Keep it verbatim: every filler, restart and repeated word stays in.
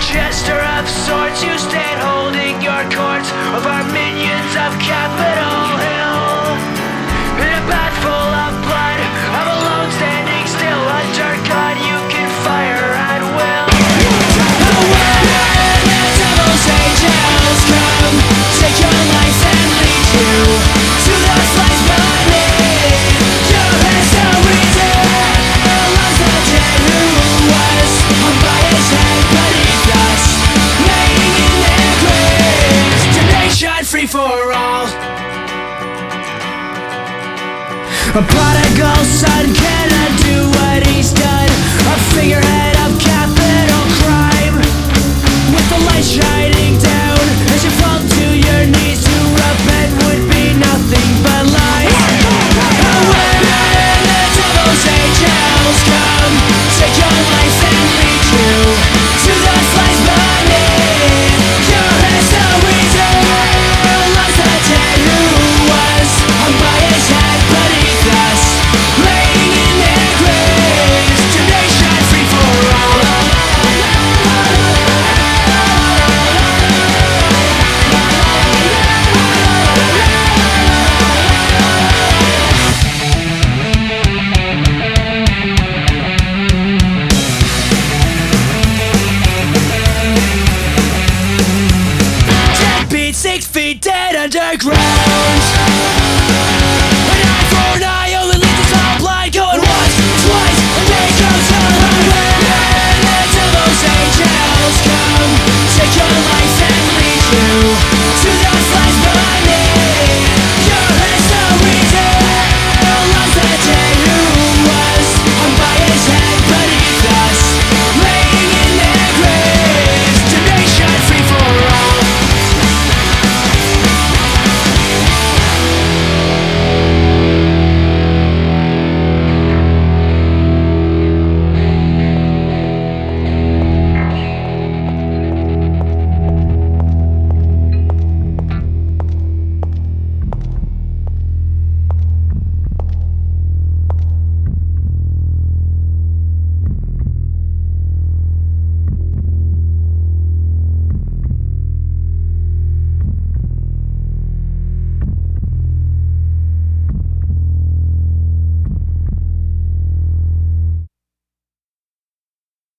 jester of sorts, you stand holding your court of our minions of Capitol Hill. In a bath full of blood, I'm alone standing still. Under God you can fire at will. Oh, when the devil's angels come, take your life and lead you to the flames burning. Your history tells the dead who was hung by his head beneath us, laying in their graves. Damnation free for all. A prodigal son cannot do what he's done. A figurehead of capital crime, with the light shining down as you fall to your knees. To repent would be nothing but lies. When the devil's angels come, take your life and lead you to the flames burning. Your history tells the dead who was hung by his head beneath us, laying in their graves. Damnation free for all. Ten feet, six feet dead underground.